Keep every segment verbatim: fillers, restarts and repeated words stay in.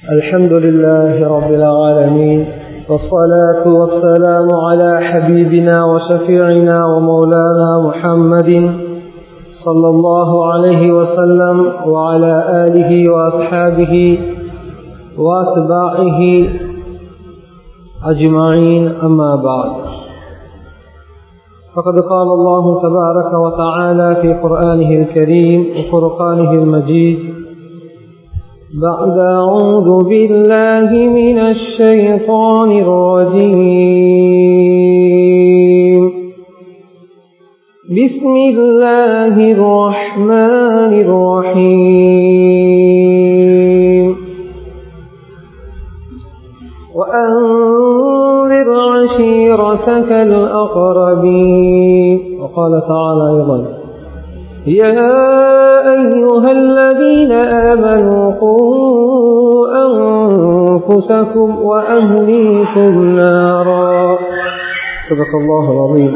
الحمد لله رب العالمين، والصلاة والسلام على حبيبنا وشفيعنا ومولانا محمد صلى الله عليه وسلم وعلى آله وأصحابه وأتباعه أجمعين. أما بعد، فقد قال الله تبارك وتعالى في قرآنه الكريم وفرقانه المجيد: بعد أعوذ بالله من الشيطان الرجيم، بسم الله الرحمن الرحيم. وأنذر عشيرتك الأقربين. وقال تعالى أيضا: يا أيها الذين آمنوا قوا أنفسكم وأهليكم نارا. صدق الله العظيم.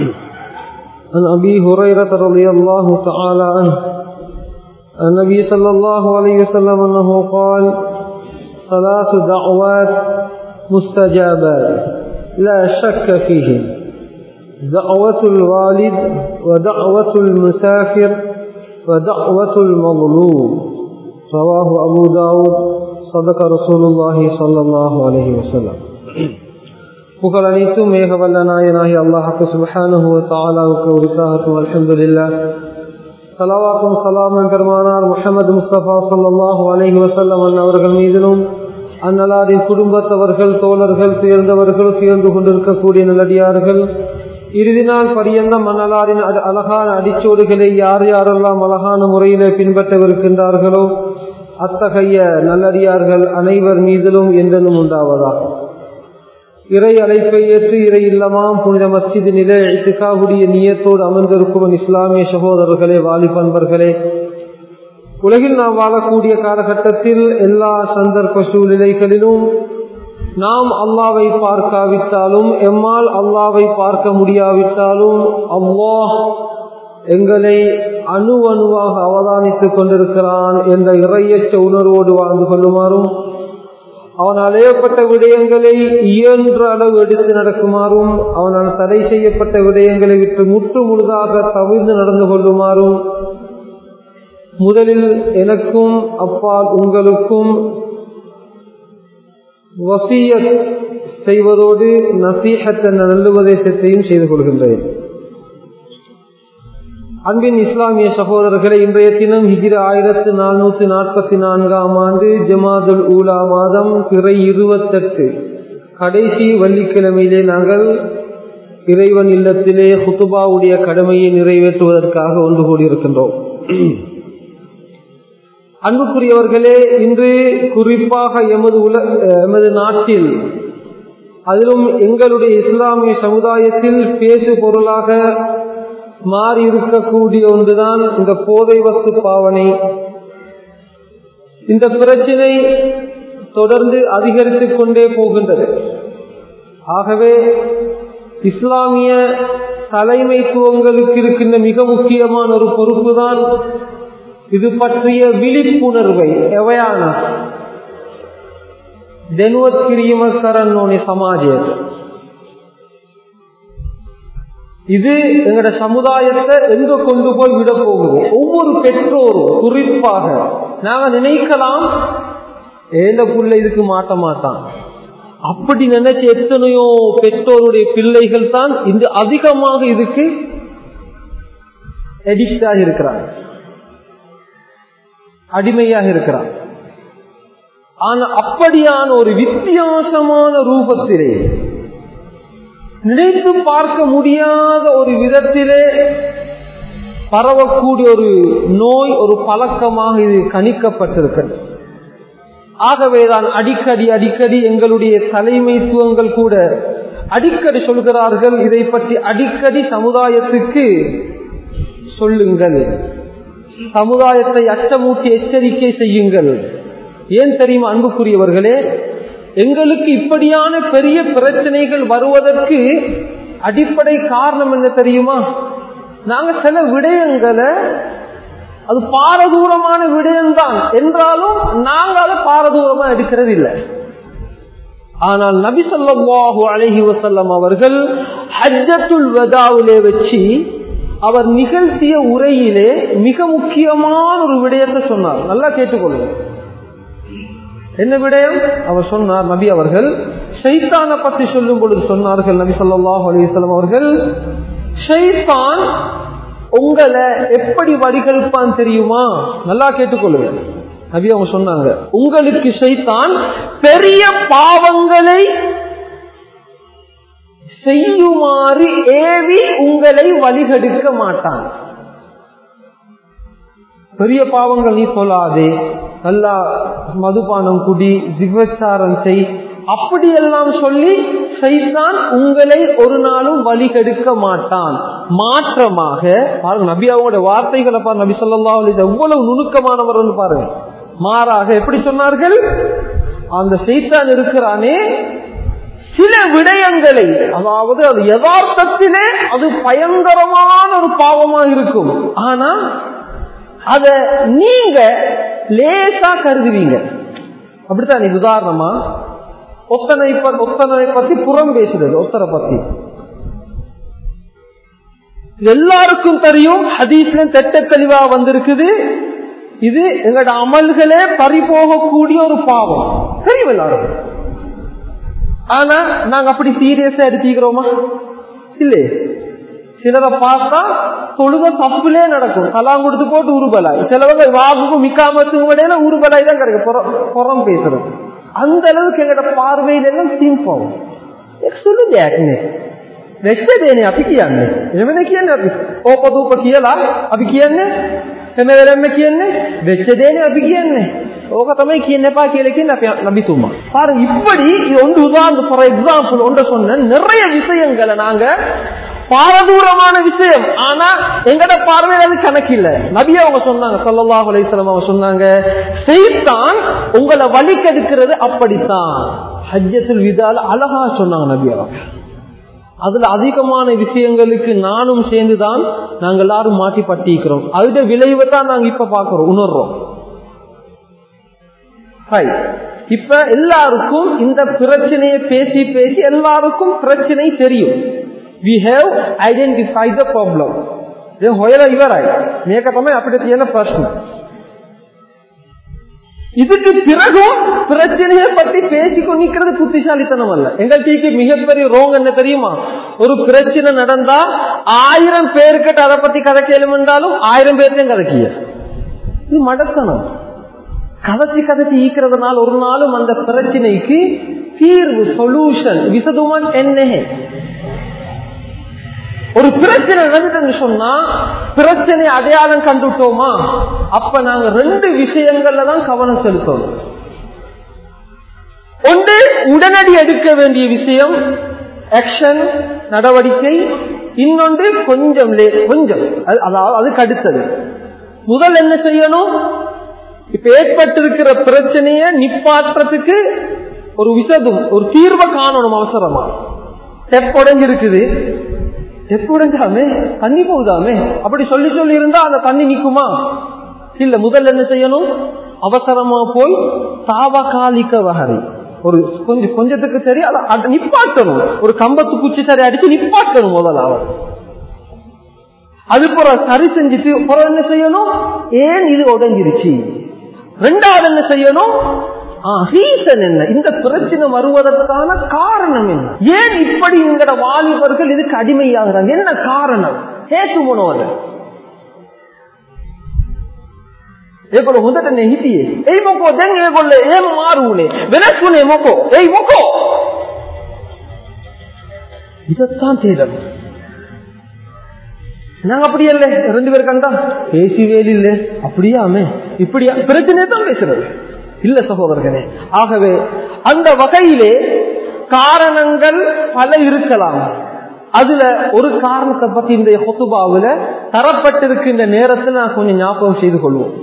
عن أبي هريرة رضي الله تعالى عنه النبي صلى الله عليه وسلم أنه قال: ثلاث دعوات مستجابات لا شك فيهن: دعوة الوالد، ودعوة المسافر، ودعوة المظلوم. رواه أبو داود. صدق رسول الله صلى الله عليه وسلم. புகழ் அனைத்தும் மேக வல்ல நாயனாகி அல்லாஹ்வுக்கு சுப்ஹானஹு வ தஆலாவுக்கு உரித்தாகட்டும். அல்ஹம்துலில்லாஹ். ஸலவாத்தும் ஸலாமும் பெருமானார் முஹம்மது முஸ்தபா ஸல்லல்லாஹு அலைஹி வஸல்லம் அவர்கள் மீதிலும், அந்நலாரின் குடும்பத்தவர்கள், தோழர்கள், சேர்ந்தவர்கள், சேர்ந்து கொண்டிருக்கக்கூடிய நல்லடியார்கள், இறுதி நாள் பரியந்த மன்னலாரின் அழகான அடிச்சோடுகளை யார் யாரெல்லாம் அழகான முறையிலே பின்பற்றவிருக்கின்றார்களோ அத்தகைய நல்லடியார்கள் அனைவர் மீதிலும் என்றென்னும் உண்டாவதா. இறை அழைப்பை ஏற்று இறை இல்லமாம் புனித மஸ்ஜிது நிலை இத்திகாவுடைய நியத்தோடு அமர்ந்திருக்கும் இஸ்லாமிய சகோதரர்களே, வாலிபன்பர்களே, உலகில் நாம் வாழக்கூடிய காலகட்டத்தில் எல்லா சந்தர்ப்ப சூழ்நிலைகளிலும் நாம் அல்லாவை பார்க்காவிட்டாலும், எம்மால் அல்லாவை பார்க்க முடியாவிட்டாலும், அல்லாஹ் எங்களை அணு அணுவாக அவதானித்துக் கொண்டிருக்கிறான் என்ற இறையற்ற உணர்வோடு வாழ்ந்து கொள்ளுமாறும், அவன் அடையப்பட்ட விடயங்களை இயன்ற அளவு எடுத்து நடக்குமாறும், அவனால் தடை செய்யப்பட்ட விடயங்களை விட்டு முற்று முழுதாக தவிர்த்து நடந்து கொள்ளுமாறும் முதலில் எனக்கும் அப்பால் உங்களுக்கும் வசியத் செய்வதோடு நசீஹத் என்ற நல்லுபதேசத்தையும் செய்து கொள்கின்றேன். அன்பின் இஸ்லாமிய சகோதரர்களை, இன்றைய தினம் ஹிஜ்ரி ஆயிரத்து நானூற்றி நாற்பத்தி நான்காம் ஆண்டு ஜமாதுல் ஊலா மாதம் பிறை இருபத்தெட்டு கடைசி வெள்ளிக்கிழமையிலே நாங்கள் இறைவன் இல்லத்திலே ஹுதுபாவுடைய கடமையை நிறைவேற்றுவதற்காக ஒன்று கூடியிருக்கின்றோம். அன்புக்குரியவர்களே, இன்று குறிப்பாக எமது உல எமது நாட்டில், அதிலும் எங்களுடைய இஸ்லாமிய சமுதாயத்தில் பேசு பொருளாக மாறி இருக்கக்கூடிய ஒன்றுதான் இந்த போதை வத்து பாவனை. இந்த பிரச்சனை தொடர்ந்து அதிகரித்துக் கொண்டே போகின்றது. ஆகவே இஸ்லாமிய தலைமைத்துவங்களுக்கு இருக்கின்ற மிக முக்கியமான ஒரு பொறுப்பு தான் இது பற்றிய விழிப்புணர்வை எவையான தெனுவத் கிரியமசரன்னோனி சமாஜ இது எங்கட சமுதாயத்தை எங்க கொண்டு போய் விட போகுது. ஒவ்வொரு பெற்றோரும் குறிப்பாக நாங்க நினைக்கலாம், ஏந்த புள்ள இதுக்கு மாட்ட மாட்டான், அப்படி நினைச்ச எத்தனையோ பெற்றோருடைய பிள்ளைகள் தான் இந்த அதிகமாக இதுக்கு அடிக்ட் ஆகி இருக்கிறாங்க, அடிமையாக இருக்கிறார். ஆனா அப்படியான ஒரு வித்தியாசமான ரூபத்திலே, நினைத்து பார்க்க முடியாத ஒரு விதத்திலே பரவக்கூடிய ஒரு நோய், ஒரு பழக்கமாக இது கணிக்கப்பட்டிருக்கிறது. ஆகவேதான் அடிக்கடி அடிக்கடி எங்களுடைய தலைமைத்துவங்கள் கூட அடிக்கடி சொல்கிறார்கள், இதை பற்றி அடிக்கடி சமுதாயத்துக்கு சொல்லுங்கள், சமுதாயத்தை அச்சமூட்டி எச்சரிக்கை செய்யுங்கள். ஏன் தெரியுமா அன்புக்குரியவர்களே, எங்களுக்கு இப்படியான பெரிய பிரச்சனைகள் வருவதற்கு அடிப்படை காரணம் என்ன தெரியுமா? நாங்க சில விடயங்களை அது பாரதூரமான விடயம்தான் என்றாலும் நாங்க அதை பாரதூரமா எடுக்கிறது இல்லை. ஆனால் நபி ஸல்லல்லாஹு அலைஹி வஸல்லம் அவர்கள் ஹஜ்ஜத்துல் வதாவிலே வச்சு அவர் நிகழ்த்திய உரையிலே மிக முக்கியமான ஒரு விடயத்தை சொன்னார். நல்லா கேட்டுக்கொள்ளுங்க. என்ன விடயம்? அவர் சொன்னார், நபி அவர்கள் ஷைத்தானை பற்றி சொல்லும் பொழுது சொன்னார்கள் நபி ஸல்லல்லாஹு அலைஹி வஸல்லம் அவர்கள், ஷைத்தான் உங்களை எப்படி வழிகெடுப்பான் தெரியுமா? நல்லா கேட்டுக்கொள்ளுங்க. நபி அவங்க சொன்னாங்க, உங்களுக்கு ஷைத்தான் பெரிய பாவங்களை செய்யுமாறு ஏவி உங்களை வழிகெடுக்க மாட்டான். பெரிய பாவங்கள் நீ சொல்லாதே, நல்லா மதுபானம் குடி, விபச்சாரம் செய், அப்படியெல்லாம் சொல்லி ஷைத்தான் உங்களை ஒரு நாளும் வழிகெடுக்க மாட்டான். மாற்றமாக பாருங்க, நபி அவங்களோட வார்த்தைகளை பாருங்க, நபி ஸல்லல்லாஹு அலைஹி வஸல்லம் எவ்வளவு நுணுக்கமானவர் பாருங்க. மாறாக எப்படி சொன்னார்கள்? அந்த ஷைத்தான் இருக்கிறானே சில விடயங்களை, அதாவது அது யதார்த்தத்திலே அது பயங்கரமான ஒரு பாவமாக இருக்கும், ஆனா அத நீங்க லேசா கருதுவீங்க. அப்படித்தான். உதாரணமா ஒத்தனை ஒத்தனை பத்தி புறம் பேசுறது, ஒத்தரை பத்தி எல்லாருக்கும் தெரியும், ஹதீஸ்ல தெட்ட தெளிவா வந்திருக்குது, இது எங்களோட அமல்களே பறிபோகக்கூடிய ஒரு பாவம் தெரியும் எல்லாருக்கும். ஆனா நாங்க அப்படி சீரியஸா எடுத்துக்கிறோமா? இல்லையே. சிலரை பார்த்தா தொழுக தப்புலே நடக்கும், கலாம் கொடுத்து போட்டு உருபலாய், சிலவங்க வாகுக்கும் மிக்காமத்துக்கும் இடையில உருபலாய் தான் கிடைக்கும், புறம் பேசுறது. அந்த அளவுக்கு எங்கட பார்வையில எல்லாம் சீன் போகும். சொல்லுங்க වෙච්ච දේනේ අපි කියන්නේ. එහෙම නේ කියන්නේ අපි. ඕපදූප කියලා අපි කියන්නේ. හැම වෙලෙම කියන්නේ වෙච්ච දේනේ අපි කියන්නේ. ඕක තමයි කියන්න එපා කියලා කියන්නේ අපි நபிතුமா. பாரு இப்படி ஒன்று உதாரணம் ஃபார் எக்ஸாம்பிள் ஒன்று சொன்ன நிறைய விஷயங்களை நாங்க பாரதூரமான விஷயம், ஆனா எங்கட பார்வையில அது கணக்கு இல்ல. நபி அவங்க சொன்னாங்க ஸல்லல்லாஹு அலைஹி வஸல்லம் அவங்க சொன்னாங்க, ஷைத்தான் உங்களை வழிகெடுக்கிறது அப்படித்தான். ஹஜ்ஜத்துல் விதால அழகா சொன்னாங்க நபி அவங்க. அதுல அதிகமான விஷயங்களுக்கு நானும் சேர்ந்துதான் நாங்க எல்லாரும் மாட்டி பட்டிக்கிறோம். அதுடைய விளைவை தான் நாங்க இப்ப பாக்குறோம், உணர்றோம். இப்ப எல்லாருக்கும் இந்த பிரச்சனையை பேசி பேசி எல்லாருக்கும் பிரச்சனை தெரியும். We have identified the problem. දැන් හොයලා ඉවරයි. මේක තමයි අපිට තියෙන ප්‍රශ්න. இதுக்கு பிறகும் பிரச்சனையை பத்தி பேசிக்கொண்டு நிக்கிறது புத்திசாலித்தனம் அல்ல. எங்கள்கிட்ட மிகப்பெரிய ரோங் என்ன தெரியுமா? ஒரு பிரச்சனை நடந்தா ஆயிரம் பேருக்கிட்ட அதை பத்தி கதை கேளுமென்றாலும் ஆயிரம் பேர்த்தையும் கதைக்கிய. இது மடத்தனம். கதைச்சி கதைச்சி ஈக்கிறதுனால ஒரு நாளும் அந்த பிரச்சனைக்கு தீர்வு, சொல்யூஷன் விசதுமான் என்ன? ஒரு பிரச்சனை நடந்துட்டு சொன்னா பிரச்சனை அடையாளம் கண்டுட்டோமா, அப்ப நாங்க ரெண்டு விஷயங்கள்ல தான் கவனம் செலுத்தணும். ஒன்று உடனடி எடுக்க வேண்டிய விஷயம், ஆக்ஷன், நடவடிக்கை. இன்னொன்று கொஞ்சம் கொஞ்சம் அதாவது அதுக்கு அடுத்தது. முதல் என்ன செய்யணும்? இப்ப ஏற்பட்டிருக்கிற பிரச்சனைய நிப்பாற்றத்துக்கு ஒரு விசதும் ஒரு தீர்வை காணணும் அவசரமா. ஸ்டெப் உடைஞ்சு இருக்குது, எப்படாமே தண்ணி போகுதாமே அப்படி சொல்லி சொல்லி இருந்தா அந்த தண்ணி நிக்குமா? இல்ல. முதல்ல என்ன செய்யணும்? அவசரமா போய் தாவகாலிக்க வகை ஒரு கொஞ்சம் கொஞ்சத்துக்கு சரி அதை நிப்பாட்டணும். ஒரு கம்பத்து குச்சி சரி அடிச்சு நிப்பாட்டணும் முதலாவது. அது போற சரி செஞ்சுட்டு அப்புறம் என்ன செய்யணும்? ஏன் இது உடைஞ்சிருச்சு? ரெண்டாவது என்ன செய்யணும்? ரீசன் என்ன? இந்த பிரச்சனை வருவதற்கான காரணம் என்ன? ஏன் இப்படி எங்கட வாலிபர்கள் இதுக்கு அடிமையாகிறாங்க? என்ன காரணம்? ஹேතු මොනවද? ඒගොල්ලෝ හොඳට නේ හිටියේ. එයි මොකෝ දැන් ඒගොල්ලෝ එහෙම මාරු වුණේ. වෙනස් වුණේ මොකෝ? එයි මොකෝ? இதத்தான் தேடணும். நாங்க அப்படி இல்ல, ரெண்டு பேர் கண்டா பேசி வேலி இல்ல, அப்படியாமே இப்படியா பிரச்சனை தான் பேசுறது இல்ல சகோதரர்களே. ஆகவே அந்த வகையிலே காரணங்கள் பல இருக்கலாம். அதுல ஒரு காரணத்தை பத்தி இந்த ஹுதுபாவுல தரப்பட்டிருக்கின்ற நேரத்தில் நான் கொஞ்சம் ஞாபகம் செய்து கொள்வோம்.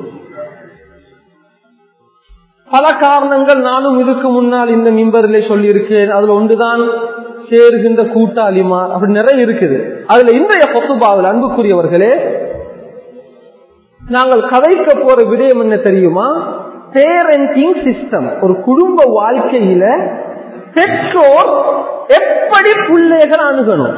பல காரணங்கள் நானும் இதுக்கு முன்னால் இந்த மிம்பரிலே சொல்லி இருக்கேன். அதுல ஒன்றுதான் சேருகின்ற கூட்டாளிமா, அப்படி நிறைய இருக்குது. அதுல இன்றைய ஹுதுபாவுல அன்புக்குரியவர்களே நாங்கள் கதைக்க போற விடயம் என்ன தெரியுமா? Parenting system. ஒரு குடும்ப வாழ்க்கையில பெற்றோர் எப்படி பிள்ளைகள் அணுகணும்.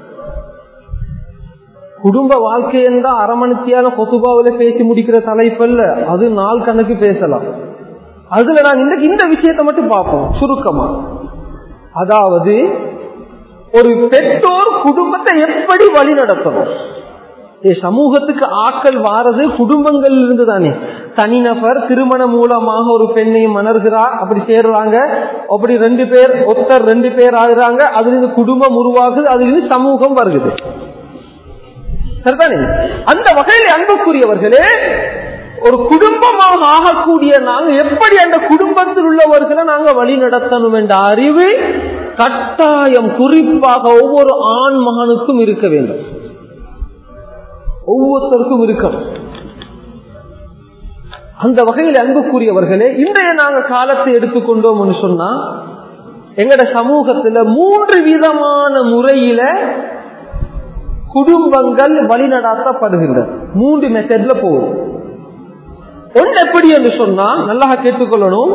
குடும்ப வாழ்க்கை என்றா அரமணித்தியான கொசுபாவில பேசி முடிக்கிற தலைப்பல்ல, அது நாள் கணக்கு பேசலாம். அதுல நான் இந்த இந்த விஷயத்தை மட்டும் பார்ப்போம் சுருக்கமா. அதாவது ஒரு பெற்றோர் குடும்பத்தை எப்படி வழி நடத்தணும். சமூகத்துக்கு ஆக்கள் வாரது குடும்பங்கள் இருந்து தானே. தனிநபர் திருமணம் மூலமாக ஒரு பெண்ணை மணர்கிறார், அப்படி சேர்றாங்க, அப்படி ரெண்டு பேர் ஒருத்தர் ரெண்டு பேர் ஆகுறாங்க, அதுல இருந்து குடும்பம் உருவாகுது, அதுல இருந்து சமூகம் வருகிறது. சரிதானே? அந்த வகையில் அன்புக்குரியவர்களே, ஒரு குடும்பமாக ஆகக்கூடிய நாங்கள் எப்படி அந்த குடும்பத்தில் உள்ளவர்களை நாங்கள் வழி நடத்தணும் என்ற அறிவு கட்டாயம் குறிப்பாக ஒவ்வொரு ஆண் மகனுக்கும் இருக்க வேண்டும். ஒவ்வொருத்தருக்கும் இருக்கணும். அந்த வகையில் அன்புக்குரியவர்களே, இன்றைய நாங்க காலத்தை எடுத்துக்கொண்டோம் சொன்னா எங்கட சமூகத்துல மூன்று விதமான முறையில குடும்பங்கள் வழிநடாத்தப்படுகின்றன. மூன்று மெத்தட்ல போகும். ஒன்று எப்படி என்று சொன்னா நல்லா கேட்டுக்கொள்ளணும்,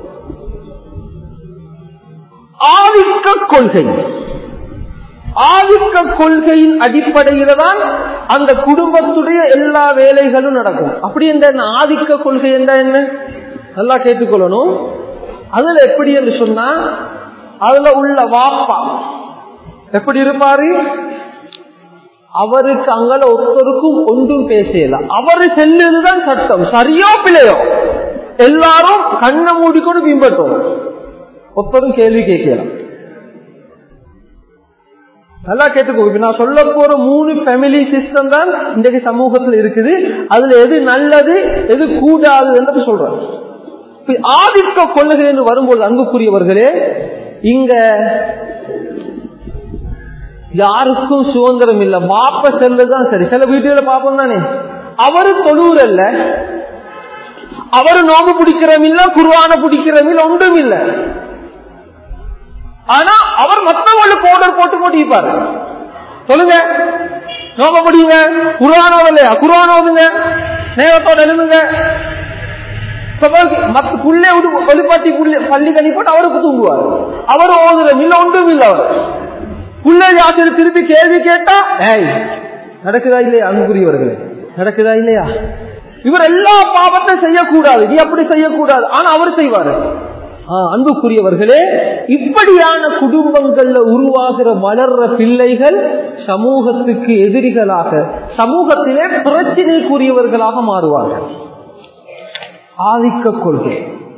ஆதிக்க கொள்கை. ஆதிக்க கொள்கையின் அடிப்படையில தான் அந்த குடும்பத்துடைய எல்லா வேலைகளும் நடக்கும். அப்படி என்ற ஆதிக்க கொள்கை என்றா என்ன நல்லா கேட்டுக்கொள்ளணும். அதுல எப்படி என்று சொன்னா, அதுல உள்ள வாப்பா எப்படி இருப்பாரு, அவருக்கு அங்கல ஒருத்தருக்கும் ஒன்றும் பேசல, அவரு செல்லுதான் சட்டம், சரியோ பிள்ளையோ எல்லாரும் கண்ணை மூடிக்கொண்டு பின்பற்றும், ஒருத்தரும் கேள்வி கேட்கலாம். நல்லா கேட்டுக்கோ. இப்ப நான் சொல்ல போற மூணு ஃபேமிலி சிஸ்டம் தான் இன்றைக்கு சமூகத்தில் இருக்குது. அதுல எது நல்லது எது கூடாது என்று சொல்றேன். ஆதிக்க கொள்கை என்று வரும்போது அன்புக்குரியவர்களே, இங்க யாருக்கும் சுதந்திரம் இல்லை, வாப்ப செல்லுதான் சரி. சில வீட்டுகளை பாப்போம் தானே, அவரு தொழுவுர் அல்ல, அவரு நோம்பு பிடிக்கிறோம் இல்ல, குர்ஆன பிடிக்கிறோம் இல்ல, ஒன்றும் இல்லை. ஆனா அவர் மற்றவங்களுக்கு ஆர்டர் போட்டு போட்டிருப்பாரு. சொல்லுங்க, நோம்ப முடியுங்க, குர்ஆன் ஓதலையா, குர்ஆன் ஓதுங்க, நேரத்தோட எழுதுங்க. புள்ளே வழிபாட்டி பள்ளி கனி போட்டு அவருக்கு தூங்குவார், அவர் ஓதுறோம் இல்ல, ஒன்றும் இல்லை. அவர் புள்ளை ஆசிரியர் திருப்பி கேள்வி கேட்டா ஏய் நடக்குதா இல்லையா, அன்புக்குரியவர்களே நடக்குதா இல்லையா. இவர் எல்லா பாவத்தை செய்யக்கூடாது, நீ அப்படி செய்யக்கூடாது, ஆனா அவர் செய்வாரு. அன்புக்குரியவர்களே, இப்படியான குடும்பங்கள்ல உருவாகிற வளர்ற பிள்ளைகள் சமூகத்துக்கு எதிரிகளாக, சமூகத்திலே பிரச்சனைக்குரியவர்களாக மாறுவார்கள். ஆதிக்க கொள்கை.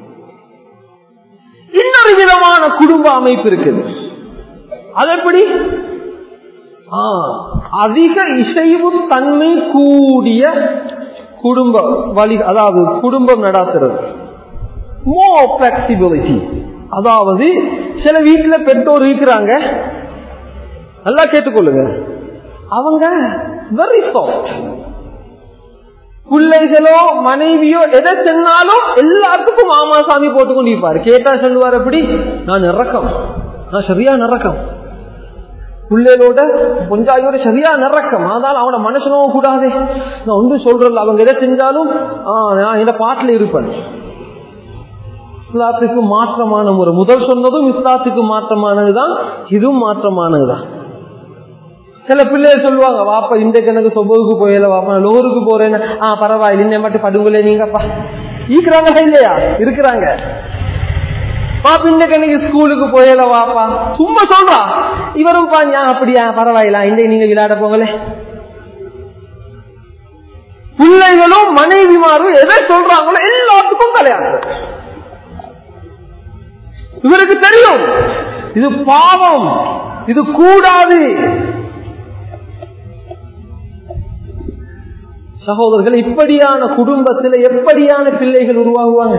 இன்னொரு விதமான குடும்ப அமைப்பு இருக்குது. அது எப்படி? அதிக இசைவு தன்மை கூடிய குடும்ப வழி, அதாவது குடும்பம் நடாத்துறது. மோர் பிளெக்சிபிலிட்டி. அதாவது சில வீட்டுல பெற்றோர் இருக்கிறாங்க, நல்லா கேட்டுக்கொள்ளுங்க, அவங்க வெரி சாஃப்ட். பிள்ளைகளோ மனைவியோ எதை சொன்னாலும் எல்லாத்துக்கும் மாமா சாமி போட்டுக்கொண்டு இருப்பாரு. கேட்டா சொல்லுவார், எப்படி நான் இறக்கம், நான் சரியா நிறக்கம், பிள்ளைகளோட கொஞ்சாயோட சரியா நிறக்கம், அதனால அவன மனசனோ கூடாதே, நான் ஒன்று சொல்றேன், அவங்க எதை செஞ்சாலும் நான் இந்த பாட்டுல இருப்பேன். இஸ்லாத்துக்கு மாற்றமான முறை. முதல் சொன்னதும் இஸ்லாத்துக்கு மாற்றமானதுதான், இதுவும் மாற்றமானதுதான். சில பிள்ளைகள் சொல்லுவாங்க, வாப்பா இன்றைக்கு எனக்கு சொபுக்கு போயல, வாப்பா லோருக்கு போறேன்னு, ஆஹ் பரவாயில்ல, இன்னும் மட்டும் படுங்கல நீங்கப்பா. ஈக்குறாங்களா இல்லையா? இருக்கிறாங்க. பாப்பா இன்றைக்கு எனக்கு ஸ்கூலுக்கு போயல வாப்பா, சும்மா சொல்றா. இவரும் பாஞ்சா அப்படியா பரவாயில்ல, இன்றைக்கு நீங்க விளையாட போகல. பிள்ளைகளும் மனைவிமாரும் எதை சொல்றாங்களோ எல்லாத்துக்கும் தலையாடு. இவருக்கு தெரியும் இது பாவம், இது கூடாது. சகோதரர்கள், இப்படியான குடும்பத்தில் எப்படியான பிள்ளைகள் உருவாகுவாங்க?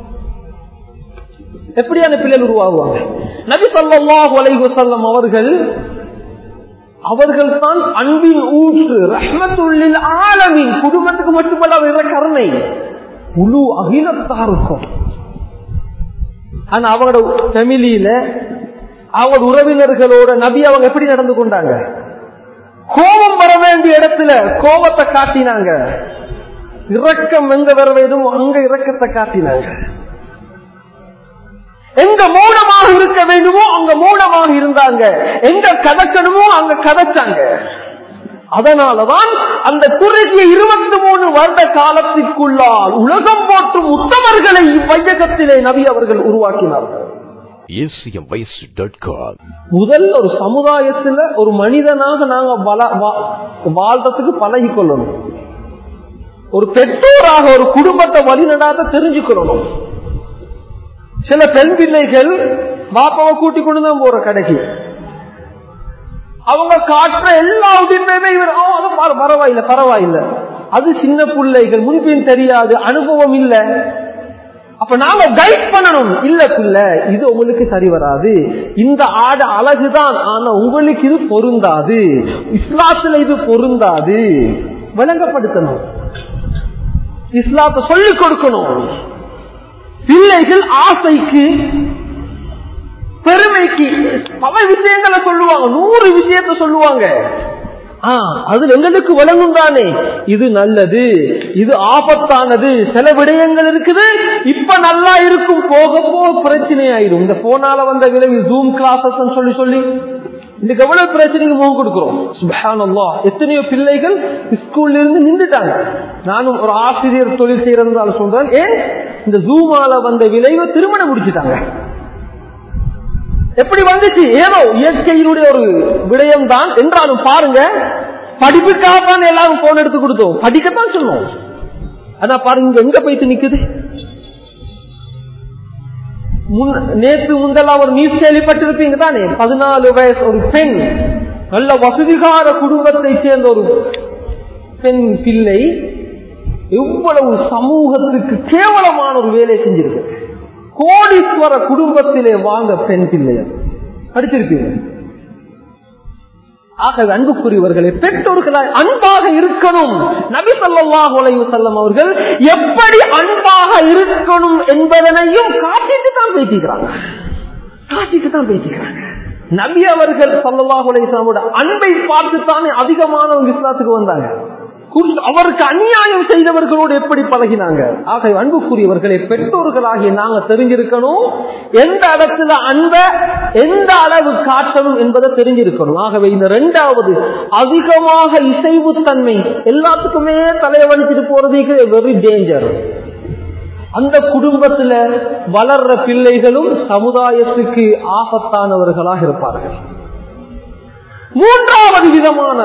எப்படியான பிள்ளைகள் உருவாகுவாங்க? நபி ஸல்லல்லாஹு அலைஹி வஸல்லம் அவர்கள் அவர்கள் தான் அன்பின் ஊற்று, ரஹ்மத்துல் லில் ஆலமீன். குடும்பத்துக்கு மட்டுமல்ல, அவர் கருணை முழு அகிலத்தாருக்கும். ஆனா அவங்களோட ஃபேமிலியில, அவங்களோட உறவினர்களோட நபி அவங்க எப்படி நடந்து கொண்டாங்க? கோபம் வர வேண்டிய இடத்துல கோபத்தை காட்டினாங்க. இரக்கம் எங்க வர வேண்டுமோ அங்க இரக்கத்தை காட்டினாங்க. எங்க மௌனமாக இருக்க வேண்டுமோ அங்க மௌனமாக இருந்தாங்க. எங்க கதக்கணுமோ அங்க கதச்சாங்க. அதனாலதான் அந்த குறுகிய இருபத்தி மூணு வருட காலத்திற்குள்ளால் உலகம் போற்றும் உத்தமர்களை இவ்வையகத்திலே நபி அவர்கள் உருவாக்கினார்கள். முதல் ஒரு சமுதாயத்துல ஒரு மனிதனாக நாங்க வாழ்றதுக்கு பழகி கொள்ளணும். ஒரு பெற்றோராக ஒரு குடும்பத்தை வழிநடாத்த தெரிஞ்சுக்கணும். சில பெண் பிள்ளைகள் பாப்பாவை கூட்டி கொண்டுதான் போற கடைக்கு. அவங்க காட்டுற எல்லா உடனே பரவாயில்ல பரவாயில்ல. அது சின்ன பிள்ளைகள், முன்பின் தெரியாது, அனுபவம் இல்ல. அப்ப நாங்க கைட் பண்ணணும். இல்ல பிள்ளை, இது உங்களுக்கு சரி வராது. இந்த ஆடு அழகுதான், ஆனா உங்களுக்கு இது பொருந்தாது. இஸ்லாத்துல இது பொருந்தாது. விளங்கப்படுத்தணும். இஸ்லாத்தை சொல்லிக் கொடுக்கணும். பிள்ளைகள் ஆசைக்கு பெருமைக்கு பல விஷயங்களை சொல்லுவாங்க, நூறு விஷயத்தை சொல்லுவாங்க. அது எங்களுக்கு வழங்கும் தானே, இது நல்லது, இது ஆபத்தானது. சில விடயங்கள் இருக்குது, இப்ப நல்லா இருக்கும், போக போக பிரச்சனை ஆயிரும். இந்த போனால வந்த விளைவு ஜூம் கிளாஸஸ் சொல்லி சொல்லி இன்னைக்கு எவ்வளவு பிரச்சனைக்கு முகம் கொடுக்கிறோம். சுப்ஹானல்லாஹ், எத்தனையோ பிள்ளைகள் ஸ்கூல்ல இருந்து நின்றுட்டாங்க. நானும் ஒரு ஆசிரியர் தொழில் செய்யறதால சொல்றேன், ஏன் இந்த ஜூமால வந்த விளைவை திருமணம் முடிச்சுட்டாங்க. எப்படி வந்துச்சு? ஏதோ இயற்கையினுடைய ஒரு விடயம் தான் என்றாலும் பாருங்க, படிப்புக்காகத்தான் எல்லாரும் போன் எடுத்து கொடுத்தோம், படிக்கத்தான் சொன்னோம். ஆனா பாருங்க எங்க போயிட்டு நிக்குது. நேற்று முந்தெல்லாம் ஒரு நியூஸ் கேள்விப்பட்டிருப்பீங்க தானே, பதினாலு வயசு ஒரு பெண், நல்ல வசதிகார குடும்பத்தை சேர்ந்த ஒரு பெண் பிள்ளை எவ்வளவு சமூகத்துக்கு கேவலமான ஒரு வேலையை செஞ்சிருக்கு. கோடீஸ்வர குடும்பத்திலே வாழ்ந்த பெண் பிள்ளைகள் படிச்சிருப்பீங்க. ஆகவே அன்புக்குரியவர்களே, பெற்றோர்களால் அன்பாக இருக்கணும். நபி ஸல்லல்லாஹு அலைஹி வஸல்லம் அவர்கள் எப்படி அன்பாக இருக்கணும் என்பதனையும் காட்டிட்டு தான் பேசிக்கிறாங்க காட்டிட்டு தான் பேசிக்கிறாங்க நபி அவர்கள் ஸல்லல்லாஹு அலைஹி வஸல்லம் அன்பை பார்த்துத்தானே அதிகமானவங்க இஸ்லாத்துக்கு வந்தாங்க. அவருக்கு அநியாயம் செய்தவர்களோடு எப்படி பழகினாங்க. ஆக அன்புக்குரியவர்களை பெற்றோர்களாகிய நாங்க தெரிஞ்சிருக்கணும், எந்த இடத்துல அன்ப எந்த அளவு காட்டணும் என்பதை தெரிஞ்சிருக்கணும். ஆகவே இந்த இரண்டாவது அதிகமாக இசைவு தன்மை எல்லாத்துக்குமே தலைவலிச்சுட்டு போறதுக்கு வெரி டேஞ்சர். அந்த குடும்பத்துல வளர்ற பிள்ளைகளும் சமுதாயத்துக்கு ஆபத்தானவர்களாக இருப்பார்கள். மூன்றாவது விதமான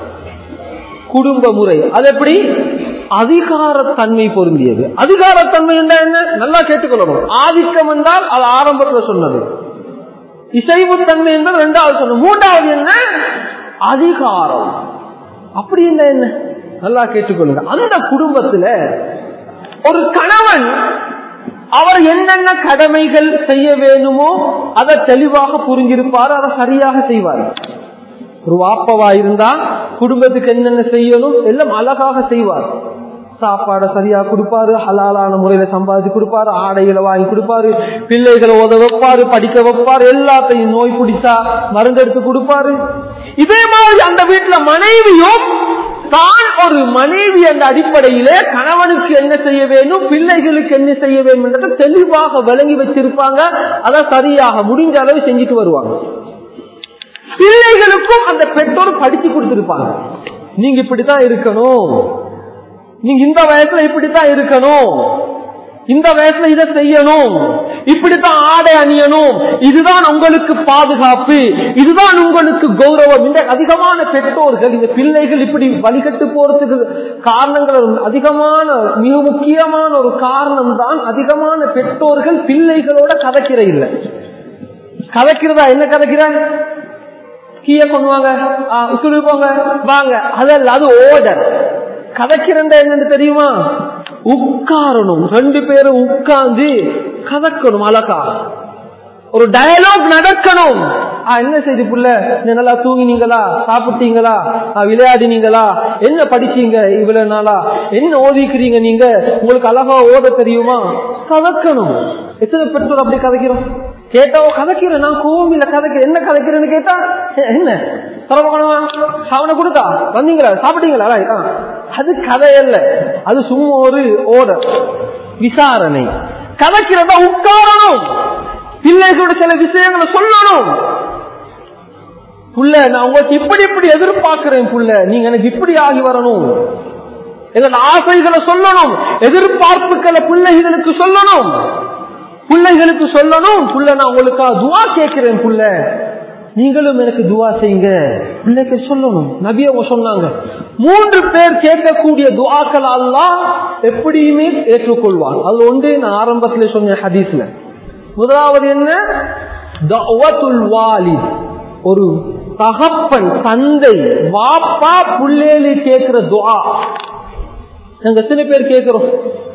குடும்ப முறை, அது எப்படி? அதிகாரத்தன்மை பொருந்தியது. அதிகாரத்தன்மை என்றால் என்ன? நல்லா கேட்டுக்கொள்ளணும். ஆதிக்கம் என்றால் அது ஆரம்பத்தில் சொன்னது, இசைவுத்தன்மை என்றால் இரண்டாவது சொன்னது, மூன்றாவது என்ன? அதிகாரம். அப்படி இல்லை என்ன? நல்லா கேட்டுக்கொள்ளுங்க. அந்த குடும்பத்துல ஒரு கணவன் அவர் என்னென்ன கடமைகள் செய்ய வேண்டுமோ அதை தெளிவாக புரிஞ்சிருப்பார், அதை சரியாக செய்வார். ஒரு வாப்பவா இருந்தா குடும்பத்துக்கு என்னென்ன செய்யணும் எல்லாம் அழகாக செய்வார். சாப்பாடை சரியா கொடுப்பாரு, ஹலாலான முறையில சம்பாதிச்சு கொடுப்பாரு, ஆடைகளை வாங்கி கொடுப்பாரு, பிள்ளைகளை உத வைப்பாரு, படிக்க வைப்பாரு, எல்லாத்தையும் நோய் பிடிச்சா மருந்து எடுத்து கொடுப்பாரு. இதே மாதிரி அந்த வீட்டுல மனைவியும் தான் ஒரு மனைவி என்ற அடிப்படையிலே கணவனுக்கு என்ன செய்ய வேண்டும், பிள்ளைகளுக்கு என்ன செய்ய வேண்டும் என்றதை தெளிவாக விளங்கி வச்சிருப்பாங்க. அதான் சரியாக முடிஞ்ச அளவு செஞ்சுட்டு வருவாங்க. பிள்ளைகளுக்கும் அந்த பெற்றோர் படிச்சு கொடுத்திருப்பாங்க, நீங்க இப்படித்தான் இருக்கணும், நீங்க இந்த வயசுல இப்படித்தான் இருக்கணும், இந்த வயசுல இதை செய்யணும், இப்படித்தான் ஆடை அணியணும், இதுதான் உங்களுக்கு பாதுகாப்பு, இதுதான் உங்களுக்கு கௌரவம். இந்த அதிகமான பெற்றோர்கள் இந்த பிள்ளைகள் இப்படி வழிகட்டு போறதுக்கு காரணங்கள் அதிகமான, மிக முக்கியமான ஒரு காரணம் தான் அதிகமான பெற்றோர்கள் பிள்ளைகளோட கதைக்கிற இல்லை. கதைக்கிறதா என்ன கதைக்கிறாங்க? கீழே கொண்டு வாங்க, போங்க வாங்க, அதல்ல, அது ஓர்டர். கதைக்கிறண்ட என்னன்னு தெரியுமா? உட்காரணும், ரெண்டு பேரும் உட்கார்ந்து கதைக்கணும், அழகா ஒரு டயலாக் நடக்கணும். என்ன செய்தி புள்ள, நல்லா தூங்கினீங்களா, சாப்பிட்டீங்களா, விளையாடினீங்களா, என்ன படிச்சீங்க இவ்வளவு நாளா, என்ன ஓதிக்கிறீங்க, நீங்க உங்களுக்கு அழகா ஓத தெரியுமா, கதைக்கணும். எத்தனை பெற்றோர் அப்படி கதைக்கிறோம்? கேட்டா கதைக்கிறேன், நான் கோவில கதைக்கிறேன், என்ன கதைக்கிறேன்னு கேட்டா என்ன சாவனை கொடுத்தா வந்தீங்களா சாப்பிட்டீங்களா? அது கதை அல்ல, அது சும்மா ஒரு ஓடர் விசாரணை. கதைக்கிறதா உட்காரணும், பிள்ளைகளோட சில விஷயங்களை சொல்லணும். புள்ள நான் உங்களுக்கு இப்படி இப்படி எதிர்பார்க்கிறேன், புள்ள நீங்க எனக்கு இப்படி ஆகி வரணும், எங்களோட ஆசைகளை சொல்லணும், எதிர்பார்ப்புகளை பிள்ளைகளுக்கு சொல்லணும், பிள்ளைகளுக்கு சொல்லணும். புள்ள நான் உங்களுக்கா துவா கேட்கிறேன், புள்ள நீங்களும் எனக்கு துவா செய்யுங்க, பிள்ளைக்கு சொல்லணும். நபி அவங்க சொன்னாங்க, மூன்று பேர் கேட்கக்கூடிய துவாக்கள் அல்லாஹ் எப்படியுமே ஏற்றுக்கொள்வான். அது ஒன்று நான் ஆரம்பத்தில் சொன்ன ஹதீஸ்ல. முதலாவது என்ன? தஅவத்துல் வாலித், ஒரு தகப்பன் தந்தை வாப்பா புள்ளேலி கேட்கிற துஆ. நாங்க எத்தனை பேர் கேட்கிறோம்?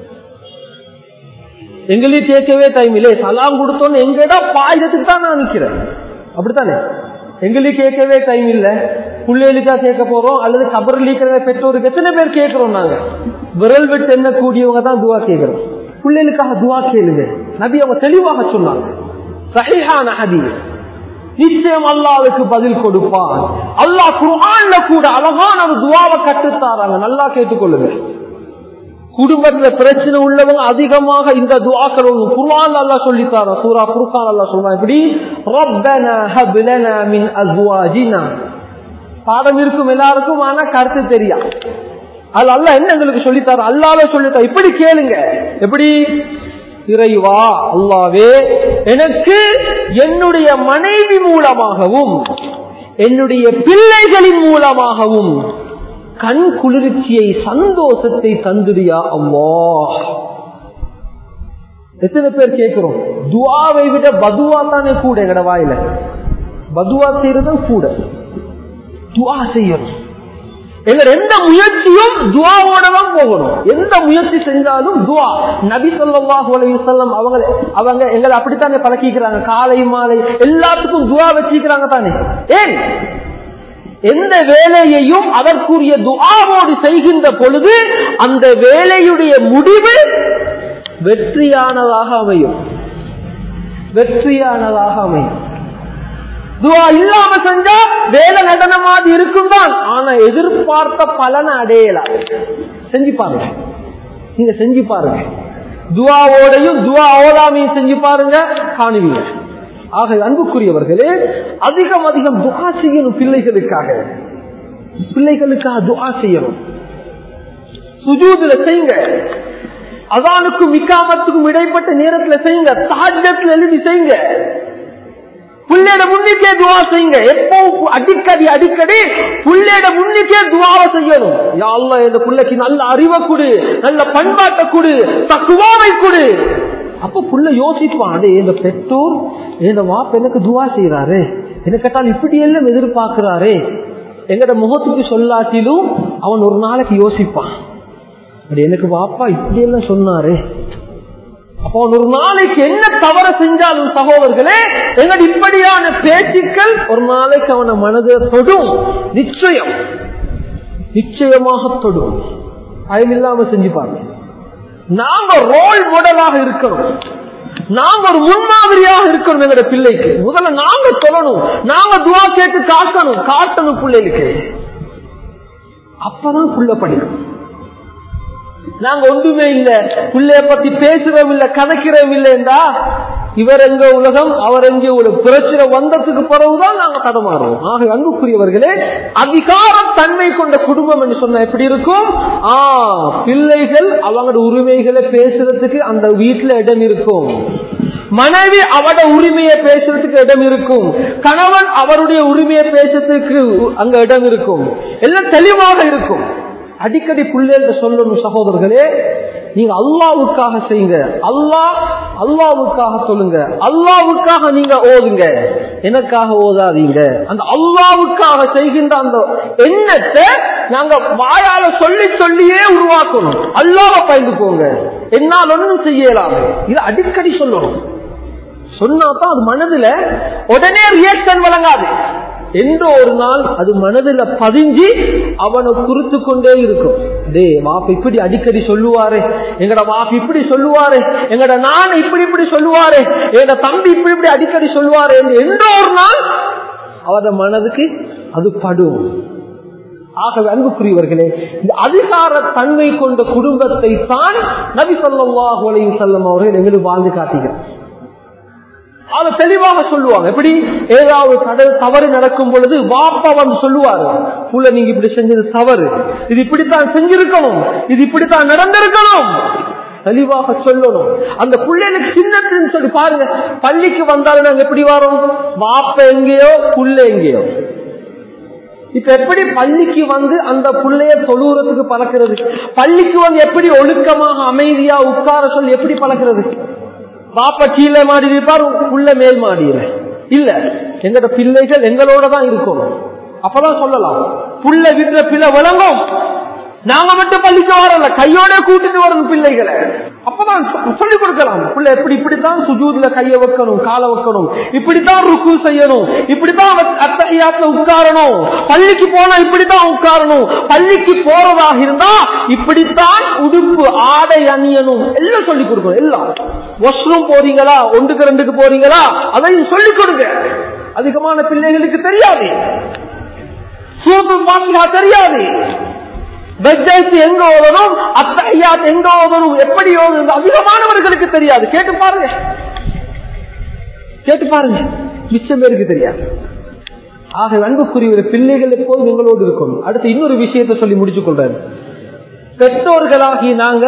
எங்களையும் கேட்கவே டைம் இல்லை. சலாம் கொடுத்தோன்னு எங்கடா பாயத்துக்கு தான் நான் நிக்கிறேன், அப்படித்தானே? எங்களையும் கேட்கவே டைம் இல்லை, புள்ளேலிக்கா கேட்க போறோம் அல்லது கபரில் இருக்கிற பெற்றோருக்கு எத்தனை பேர் கேட்கிறோம்? நாங்க விரல் விட்டு என்ன கூடியவங்க தான் துவா கேட்கிறோம். புள்ளேலுக்காக துவா கேளுங்க. நபி அவங்க தெளிவாக சொன்னாங்க, சஹீஹான ஹதீஸ். நிச்சயம் அல்லாஹ்வுக்கு பதில் கொடுப்பான். அல்லாஹ் குர்ஆன்ல கூட அழகான ஒரு துஆவை கற்றுத்தாராங்க, நல்லா கேட்டுக்கொள்ளுங்க. குடும்பத்துல பிரச்சனை உள்ளவங்க அதிகமாக இந்த துஆக்கள் குர்ஆன்ல அல்லாஹ் சொல்லித்தாரா. சூரா ஃபுர்கான் அல்லாஹ் சொல்றான் இப்படி, ரப்பனா ஹப் லனா மின் அஸ்வாஜினா. பாடம் இருக்கும் எல்லாருக்கும், ஆனா கருத்து தெரியா. அது அல்லாஹ் என்ன எங்களுக்கு சொல்லித்தாரா? அல்லாஹ்வே சொல்லித்தா. இப்படி கேளுங்க, எப்படி? இறைவா அல்லாஹ்வே, எனக்கு என்னுடைய மனைவி மூலமாகவும் என்னுடைய பிள்ளைகளின் மூலமாகவும் கண் குளிர்ச்சியை சந்தோஷத்தை தந்துடியா அல்லாஹ். எத்தனை பேர் கேட்கிறோம்? துஆவை விட பதுவா தானே கூட. எங்கட வாயில பதுவா செய்யறதும் கூட, துஆ செய்யணும். எங்க எந்த முயற்சியும் துஆவோட தான் போகணும். எந்த முயற்சி செஞ்சாலும் துஆ. நபி ஸல்லல்லாஹு அலைஹி வஸல்லம் அவங்க அவங்க எங்களை அப்படித்தானே பழக்கிக்கிறாங்க. காலை மாலை எல்லாத்துக்கும் துஆ வச்சிக்கிறாங்க தானே. ஏன்? எந்த வேலையையும் அதற்குரிய துஆவோடு செய்கின்ற பொழுது அந்த வேலையுடைய முடிவு வெற்றியானதாக அமையும், வெற்றியானதாக அமையும். துஆ இல்லாம செஞ்சா வேலை நடனமாக இருக்கும் தான், ஆனா எதிர்பார்த்த பலனை அடையலாம். செஞ்சு பாருங்க, நீங்க செஞ்சு பாருங்க. துஆவோடையும் துஆ ஓதாமையும் செஞ்சு பாருங்க, காணுவீங்க. ஆக அன்புக்குரியவர்களே, அதிகம் அதிகம் துஆ செய்யணும். பிள்ளைகளுக்காக பிள்ளைகளுக்காக துஆ செய்யணும். சுஜூதுல செய்யுங்க, அதானுக்கும் இக்காமத்துக்கும் இடைப்பட்ட நேரத்துல செய்யுங்க, தஹஜ்ஜத்ல எழுதி செய்யுங்க. புள்ளையோட முன்னிக்கே துஆ செய்யுங்க. எப்போ அடிக்கடி அடிக்கடி புள்ளையோட முன்னிக்கே துஆவை செய்யணும். யா அல்லாஹ், இந்த புள்ளைக்கு நல்ல அறிவை கொடு, நல்ல பண்பாட்டை கொடு, தக்வாவை கொடு. அப்ப புள்ள யோசிப்பான், அதே இந்த பெற்றோர் இந்த வாப்ப எனக்கு துஆ செய்யறாரு, எனக்கு கேட்டால் இப்படி எல்லாம் எதிர்பார்க்கிறாரே, எங்கட முகத்துக்கு சொல்லாட்டிலும் அவன் ஒரு நாளைக்கு யோசிப்பான், அப்படி எனக்கு வாப்பா இப்படி எல்லாம் சொன்னாரு. அப்போ ஒரு நாளைக்கு என்ன தவற செஞ்சாலும் சகோதரர்களே, எங்க இப்படியான பேச்சுக்கள் ஒரு நாளைக்கு அவன மனதை தொடும். நிச்சயம் நிச்சயமாக தொடும். பயமில்லாம செஞ்சுப்பாங்க. நாங்க ரோல் மாடலாக இருக்கணும், நாங்க ஒரு முன்மாதிரியாக இருக்கணும். எங்களோட பிள்ளைக்கு முதல்ல நாங்க சொல்லணும், நாங்க துஆ கேட்டு காட்டணும், காட்டணும் பிள்ளைகளுக்கு. அப்பதான் புள்ள படிக்கும். நாங்க ஒன்றுமே இல்ல, பிள்ளைய பத்தி பேசுறோம் இல்ல, கதைக்கிறோம் இல்லைண்டா இவர் எங்க உலகம் அவர் எங்க ஒரு பிரச்சனை வந்ததுக்கு பிறகுதான் நாங்க தடமாறுவோம். ஆக அன்புக்குரியவர்களே, அதிகார தன்மை கொண்ட குடும்பம் என்று சொன்னா எப்படி இருக்கும்? ஆ பிள்ளைகள் அவங்களோட உரிமைகளை பேசுறதுக்கு அந்த வீட்டுல இடம் இருக்கும், மனைவி அவட உரிமையை பேசுறதுக்கு இடம் இருக்கும், கணவன் அவருடைய உரிமையை பேசுறதுக்கு அங்க இடம் இருக்கும், எல்லாம் தெளிவாக இருக்கும். அடிக்கடி பிள்ளைகிட்ட சொல்லணும், சகோதரர்களே நீங்க அல்லாஹ்வுக்காக செய்யுங்க, அல்லாஹ் அல்லாஹ்வுக்காக சொல்லுங்க, அல்லாஹ்வுக்காக நீங்க ஓதுங்க, எனக்காக ஓதாதீங்க. அந்த அல்லாஹ்வுக்காக செய்கின்ற அந்த எண்ணத்தை நாங்க வாயால சொல்லி சொல்லியே உருவாக்கணும். அல்லாஹ்வை பயந்து போங்க, என்னால் ஒன்றும் செய்யலாம், இது அடிக்கடி சொல்லணும். சொன்னாதான் அது மனதுல உடனே ரியாக்ஷன் வழங்காது. என்ற ஒரு நாள் அது மனதுல பதிஞ்சு அவனை குறித்து கொண்டே இருக்கும். டே வாப்ப இப்படி அடிக்கடி சொல்லுவாரு, எங்கட வாப்ப இப்படி சொல்லுவாரு, எங்கட நான் இப்படி இப்படி சொல்லுவாரு, எங்கட தம்பி இப்படி இப்படி அடிக்கடி சொல்லுவாரு என்ற ஒரு நாள் அவத மனதுக்கு அது படும். ஆகவே அன்புக்குரியவர்களே, இந்த அதிகார தன்மை கொண்ட குடும்பத்தை தான் நபி ஸல்லல்லாஹு அலைஹி வஸல்லம் அவர்கள் எங்களுக்கு வாழ்ந்து காட்டுகிறார். அதை தெளிவாக சொல்லுவாங்க. எப்படி ஏதாவது தவறு நடக்கும் பொழுது வாப்பா வந்து சொல்லுவாரு, புள்ள நீங்க இப்படி செஞ்சது தவறு, இது இப்படித்தான் செஞ்சிருக்கணும், இது இப்படித்தான் நடந்திருக்கணும், தெளிவாக சொல்லணும். அந்த பிள்ளைகளுக்கு சின்னத்துன்னு சொல்லி பாருங்க. பள்ளிக்கு வந்தாலும் நாங்க எப்படி வரோம்? வாப்ப எங்கேயோ புள்ள எங்கேயோ. இப்ப எப்படி பள்ளிக்கு வந்து அந்த புள்ளைய தொழுறதுக்கு பழக்கிறது? பள்ளிக்கு வந்து எப்படி ஒழுக்கமாக அமைதியா உட்கார சொல்லி எப்படி பழக்கிறது? பாப்பா கீழே மாடி இருப்பார், புள்ள மேல் மாடியில இல்ல. எங்கட பிள்ளைகள் எங்களோட தான் இருக்கணும். அப்பதான் சொல்லலாம் புள்ள வீட்டுல பிள்ளை விளங்கும். நாங்க மட்டும் பள்ளிக்கு வரல, கையோட கூட்டிட்டு வரணும் பிள்ளைகளை. அப்பதான் சொல்லிக் கொடுக்கலாம். பிள்ளை எப்படி இப்படித்தான் சுஜூதுல கைய வைக்கணும், காலை வைக்கணும், இப்படித்தான் ருக்கு செய்யணும், இப்படித்தான் அத்தஹியாத்துல உட்காரணும், பள்ளிக்கு போனா இப்படித்தான் உட்காரணும், பள்ளிக்கு போறதாக இருந்தா இப்படித்தான் உடுப்பு ஆடை அணியணும், எல்லாம் சொல்லிக் கொடுக்கணும். எல்லாம் வாஷ்ரூம் போறீங்களா, ஒன்றுக்கு ரெண்டுக்கு போறீங்களா, அதையும் சொல்லிக் கொடுங்க. அதிகமான பிள்ளைகளுக்கு தெரியாது, சூப்பு பாத்தியா தெரியாது, பஜ்ஜைத்து எங்க ஓதணும், அத்தஹியாத் எங்க ஓதணும், எப்படி ஓதணும் அதிகமானவர்களுக்கு தெரியாது. கேட்டு பாருங்க, கேட்டு பாருங்க, மிச்சம் பேருக்கு தெரியாது. ஆக அன்புக்குரிய பிள்ளைகள் எப்போது உங்களோடு இருக்கணும். அடுத்து இன்னொரு விஷயத்தை சொல்லி முடிச்சு கொள்றாரு. பெற்றோர்களாகி நாங்க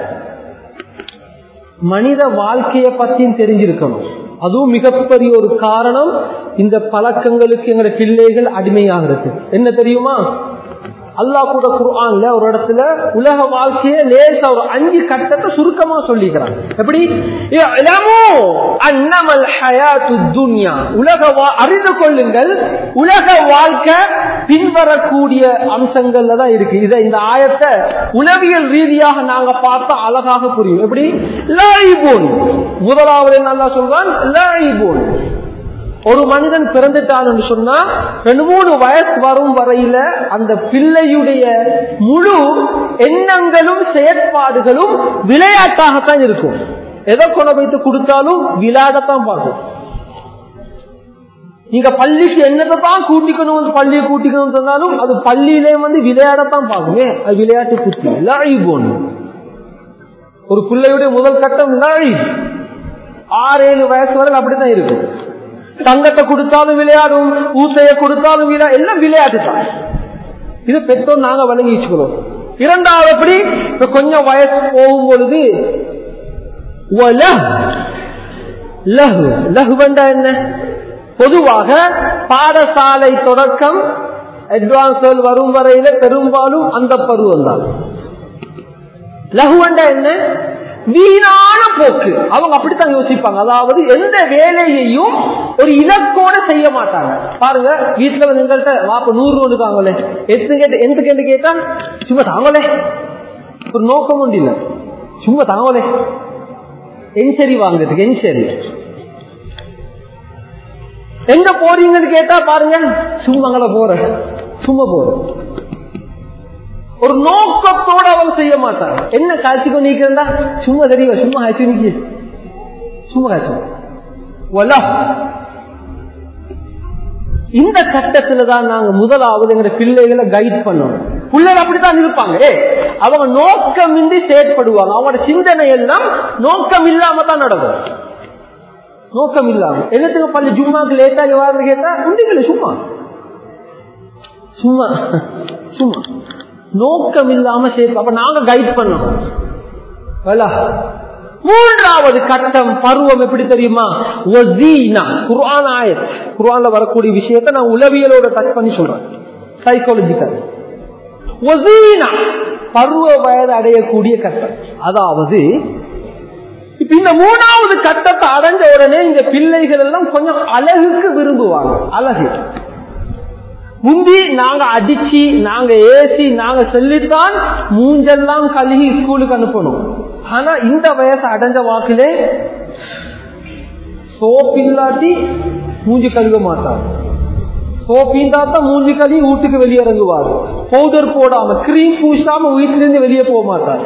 மனித வாழ்க்கையை பத்தியும் தெரிஞ்சிருக்கணும். அதுவும் மிகப்பெரிய ஒரு காரணம் இந்த பழக்கங்களுக்கு எங்களுடைய பிள்ளைகள் அடிமையாகிறது. என்ன தெரியுமா? அல்லாஹ் கூட குர்ஆன்ல ஒரு இடத்துல உலக வாழ்க்கையை லேசா ஒரு அஞ்சு கட்டத்தை சுருக்கமா சொல்லிக்கிறான். எப்படி? அன்னமல் ஹயாத்துத் துன்யா, உலக அறிந்து கொள்ளுங்கள், உலக வாழ்க்கை பின்வரக்கூடிய அம்சங்கள்ல தான் இருக்கு. இதை இந்த ஆயத்தை உளவியல் ரீதியாக நாங்க பார்த்தா அழகாக புரியும். எப்படி? லாயிபுன், முதலாவது நல்லா சொல்றான் லாயிபுன். ஒரு மனிதன் பிறந்துட்டான்னு சொன்னா ரெண்டு மூணு வயசு வரும் வரையில அந்த பிள்ளையுடைய முழு எண்ணங்களும் செயற்பாடுகளும் விளையாட்டாகத்தான் இருக்கும். எதை கொண்டு வைத்து கொடுத்தாலும் விளையாடத்தான் பார்க்கும். நீங்க பள்ளிக்கு என்னத்தை தான் கூட்டிக்கணும், பள்ளியை கூட்டிக்கணும் சொன்னாலும் அது பள்ளியிலே வந்து விளையாடத்தான் பார்க்குமே. அது விளையாட்டு புத்தி லாயிபுன். ஒரு பிள்ளையுடைய முதல் கட்டம் லாயிப். ஆறு ஏழு வயசு வரை அப்படித்தான் இருக்கும். தங்கத்தை கொடுத்தாலும் விளையாடும், ஊசையை கொடுத்தாலும் விளையாடும், எல்லாம் விளையாட்டு தான். இது பெற்றோர் நாங்க வழங்கி வச்சுக்கிறோம். இரண்டாவது எப்படி? இப்ப கொஞ்சம் வயசு போகும் பொழுது லஹ்வண்டா என்ன? பொதுவாக பாடசாலை தொடக்கம் அட்வான்ஸ் வரும் வரையில பெரும்பாலும் அந்த பருவம் தான். லஹ்வண்டா என்ன? வீணான போக்கு. அவங்க அப்படித்தான் யோசிப்பாங்க. அதாவது எந்த வேலையையும் ஒரு இலக்கோட செய்ய மாட்டாங்க. பாருங்க, வீட்டுல வந்து எங்கள்கிட்ட வாப்ப நூறு ரூபா இருக்காங்களே, எத்து கேட்டு எந்த கேட்டு கேட்டா சும்மா தாங்களே, ஒரு நோக்கம் ஒன்று இல்லை, சும்மா தாங்களே என்சரி வாங்குறதுக்கு. என்சரி எங்க போறீங்கன்னு கேட்டா பாருங்க, சும்மாங்கள போற, சும்மா போற, ஒரு நோக்கத்தோட அவங்க செய்ய மாட்டாங்க. என்ன காய்ச்சிக்கோ நீக்கிறா, சும்மா தெரியும், சும்மா காய்ச்சி நீக்கி சும்மா காய்ச்சும். இந்த கட்டத்துலதான் நாங்க முதலாவது எங்க பிள்ளைகளை கைட் பண்ணணும். பிள்ளைகள் அப்படித்தான் இருப்பாங்க, அவங்க நோக்கமின்றி செயற்படுவாங்க. அவங்களோட சிந்தனை எல்லாம் நோக்கம் இல்லாம தான் நடக்கும். நோக்கம் இல்லாம என்னத்துக்கு பள்ளி ஜும்மாக்கு லேட்டாகி வாரு கேட்டா உண்டிகளை சும்மா சும்மா சும்மா நோக்கம் இல்லாம சேர்த்து. அப்ப நாங்க கைட் பண்ணணும். மூன்றாவது கட்டம் பருவம் எப்படி தெரியுமா? குர்ஆன் ஆயத், குர்ஆன்ல வரக்கூடிய விஷயத்தை நான் உளவியலோட டச் பண்ணி சொல்றேன், சைக்காலஜிக்கல். பருவ வயது அடையக்கூடிய கட்டம். அதாவது இப்ப இந்த மூணாவது கட்டத்தை அடைஞ்ச உடனே இந்த பிள்ளைகள் எல்லாம் கொஞ்சம் அழகுக்கு விரும்புவாங்க. அழகு முந்தி நாங்க அடிச்சு, நாங்க ஏசி, நாங்க சொல்லித்தான் மூஞ்செல்லாம் கழுகி ஸ்கூலுக்கு அனுப்பணும். ஆனா இந்த வயசு அடைஞ்ச வாக்கிலே சோப் இல்லாட்டி மூஞ்சி கழுவ மாட்டாங்க. சோப் இருந்தாத்தான் மூஞ்சி கழுவி வீட்டுக்கு வெளியே இறங்குவாரு. பவுடர் போடாம, கிரீம் பூசாம வீட்டுல இருந்து வெளியே போக மாட்டாரு.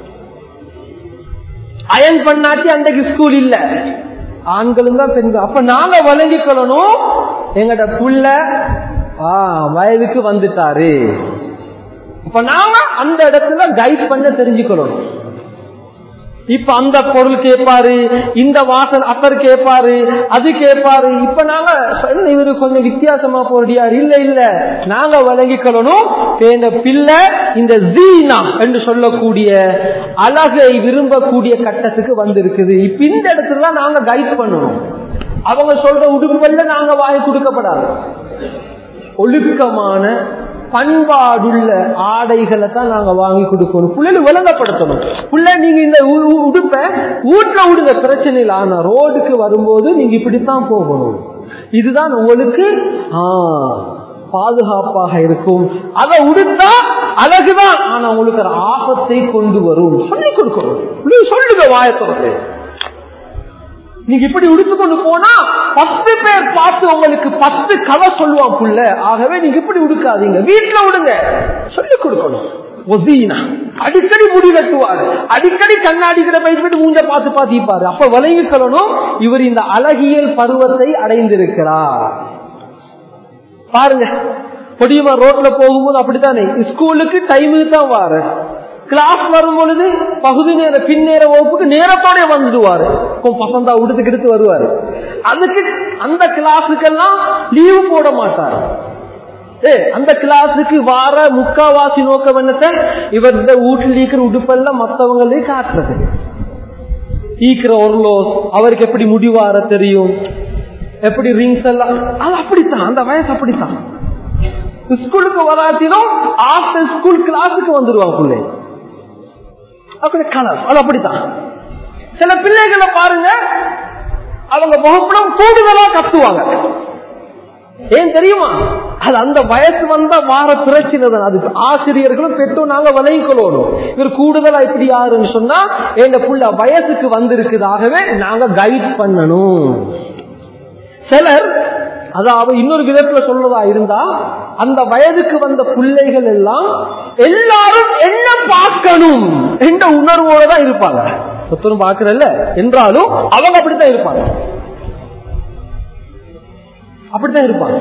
அயன் பண்ணாச்சு அன்றைக்கு ஸ்கூல் இல்ல, ஆண்களும் தான் பெண்கள். அப்ப நாங்க வழங்கிக்கொள்ளணும், எங்கட புள்ள வயதுக்கு வந்துட்டாரு. இப்ப நாம அந்த இடத்துல கைட் பண்ண தெரிஞ்சுக்கணும். இப்ப அந்த பொருள் கேட்பாரு, இந்த வாசல் அப்பர் கேட்பாரு, அது கேட்பாரு. இப்ப நாங்க இவரு கொஞ்சம் வித்தியாசமா போடியாரு. இல்ல இல்ல, நாங்க வழங்கிக்கொள்ளணும். இந்த பிள்ளை இந்த ஜீனா என்று சொல்லக்கூடிய அழகை விரும்பக்கூடிய கட்டத்துக்கு வந்திருக்குது. இப்ப இந்த இடத்துல நாங்க கைட் பண்ணணும். அவங்க சொல்ற உடுப்புல நாங்க வாங்கி கொடுக்கப்படாது. ஒழுக்கமான பண்பாடுள்ள ஆடைகளை தான் நாங்க வாங்கி கொடுக்கணும். பிள்ளைகள் விளங்கப்படுத்தணும். பிள்ளை நீங்க இந்த உடுப்ப வீட்டுல விடுங்க, பிரச்சனை இல்லை. ஆனா ரோடுக்கு வரும்போது நீங்க இப்படித்தான் போகணும். இதுதான் உங்களுக்கு ஆஹ் பாதுகாப்பாக இருக்கும். அதை உடுத்தா அழகுதான், ஆனா உங்களுக்கு ஆபத்தை கொண்டு வரும். சொல்லிக் கொடுக்கணும். சொல்லுங்க வாயத்தோடு. நீங்க இப்படி உடுத்து கொண்டு போனா பத்து பேர் பார்த்து உங்களுக்கு பத்து கதை சொல்லுவான் புள்ள. ஆகவே நீங்க இப்படி உடுக்காதீங்க, வீட்டுல விடுங்க. சொல்லிக் கொடுக்கணும். அடிக்கடி முடி வெட்டுவாரு, அடிக்கடி கண்ணாடிக்கிற போயிட்டு மூஞ்ச பார்த்து பார்த்திப்பாரு. அப்ப விளங்கிக்கொள்ளணும், இவர் இந்த அழகியல் பருவத்தை அடைந்திருக்கிறார். பாருங்க, பொடியமா ரோட்ல போகும்போது அப்படித்தானே, ஸ்கூலுக்கு டைமுக்கு தான் வாரு. கிளாஸ் வரும் பொழுது பகுதி நேர பின்னேற வகுப்புக்கு நேரத்தோட வந்துடுவாரு. பசந்தா உடுத்துக்கிட்டு வருவாரு. அதுக்கு அந்த கிளாஸுக்கெல்லாம் லீவு போட மாட்டாரு. ஏ அந்த கிளாஸுக்கு வார முக்காவாசி நோக்கம் என்னத்த, இவர் இந்த வீட்டில் ஈக்கிற உடுப்பெல்லாம் மற்றவங்களே காட்டுறது. ஈக்கிற ஒருலோ அவருக்கு எப்படி முடிவார தெரியும், எப்படி ரிங்ஸ் எல்லாம், அது அப்படித்தான். அந்த வயசு அப்படித்தான். ஸ்கூலுக்கு வராத்திலும் ஆஃப்டர் ஸ்கூல் கிளாஸுக்கு வந்துடுவாங்க பிள்ளை. அப்படி கலர் அது அப்படித்தான். சில பிள்ளைகளை பாருங்க, அவங்க வகுப்புல கூடுதலா கத்துவாங்க. ஏன் தெரியுமா, அது அந்த வயசு வந்தா வார பிரச்சனை தான். அதுக்கு ஆசிரியர்களும் பெற்றோர் நாங்க விலகிக் கொள்ளணும். இவர் கூடுதலா இப்படி யாருன்னு சொன்னா எங்க புள்ள வயசுக்கு வந்திருக்குதாகவே நாங்க கைட் பண்ணணும். சிலர் அதாவது இன்னொரு விதத்துல சொல்றதா இருந்தா, அந்த வயதுக்கு வந்த பிள்ளைகள் எல்லாம் எல்லாரும் என்ன பார்க்கணும் என்ற உணர்வோட தான் இருப்பாங்க. ஒருத்தரும் பார்க்கறல்ல என்றாலும் அவங்க அப்படித்தான் இருப்பாங்க. அப்படித்தான் இருப்பாங்க.